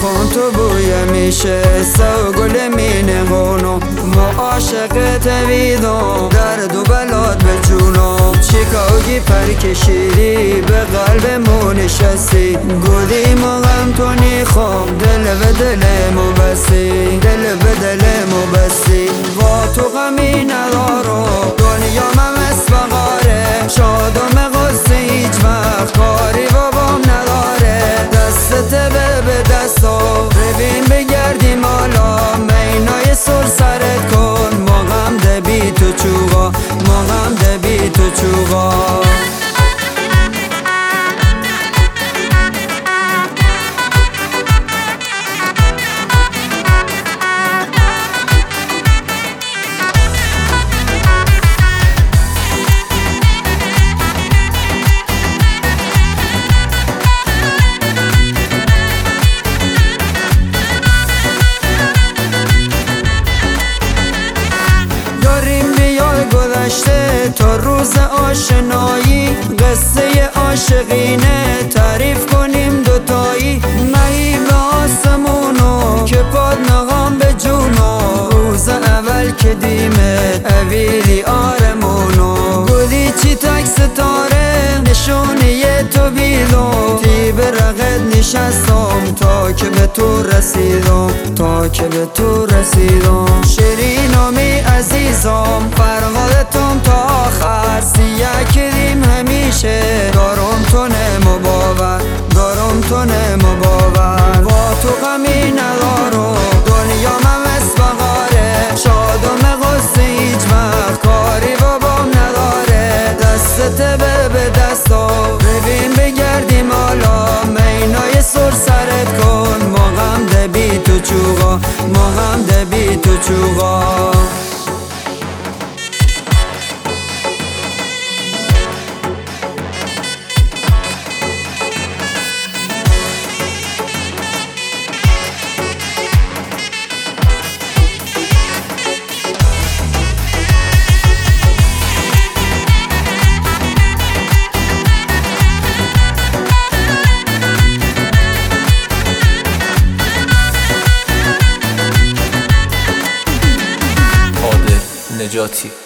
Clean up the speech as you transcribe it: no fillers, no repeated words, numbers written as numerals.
خون تو بوی میشه سو گل مینه هونو ما عاشق تویدم درد و بلاد به جونم چیکاگی پر کشیدی به قلبمو نشستی گودی ما غم تو نیخوام دل به دلمو بستی دل به دلمو بستی با تو غمی ندارم دنیا من مثل بغاره شادم قصه هیچ وقت کاری بابام نداره دستت به دستو ببین بگردیم حالا مینای سر سرت کن ما غم ده بی تو چوغا ما غم ده بی تو چوغا تا روز آشنایی قصه عاشقینه تعریف کنیم دوتایی مهی به آسمونو که پاد نغام به جونو روز اول که دیمت اویلی آرمونو بودی چی تک ستاره نشونی تو بیدم تی به رقت نشستم تا که به تو رسیدم تا که به تو رسیدم شیرینامی عزیزم فرهادتم تا آخر سیاه کردیم همیشه دارم تو نمو باور دارم تو نمو باور با تو غمی ندارم دنیا من مثل بغاره شادم قصه هیچ وقت کاری بابام نداره دستت به دستو ببین بگردیم حالا مینای سر سرت کن ما غم ده بی تو چوغا ما غم ده بی تو چوغا نجاتی